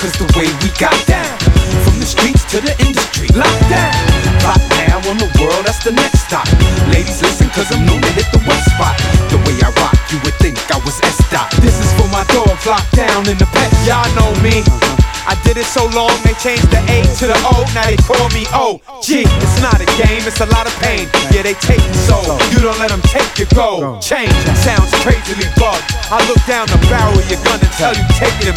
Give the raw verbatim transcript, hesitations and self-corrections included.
cause the way we got down. From the streets to the industry, locked down. Rock now on the world, that's the next stop. Ladies listen cause I'm known to hit the west spot. The way I rock, you would think I was S-Dot. This is for my dogs locked down in the pet. Y'all know me. I did it so long, they changed the A to the O, now they call me O G. It's not a game, it's a lot of pain. Yeah, they take the soul, you don't let them take your gold. Change sounds crazily bugged. I look down the barrel of your gun and tell you take it and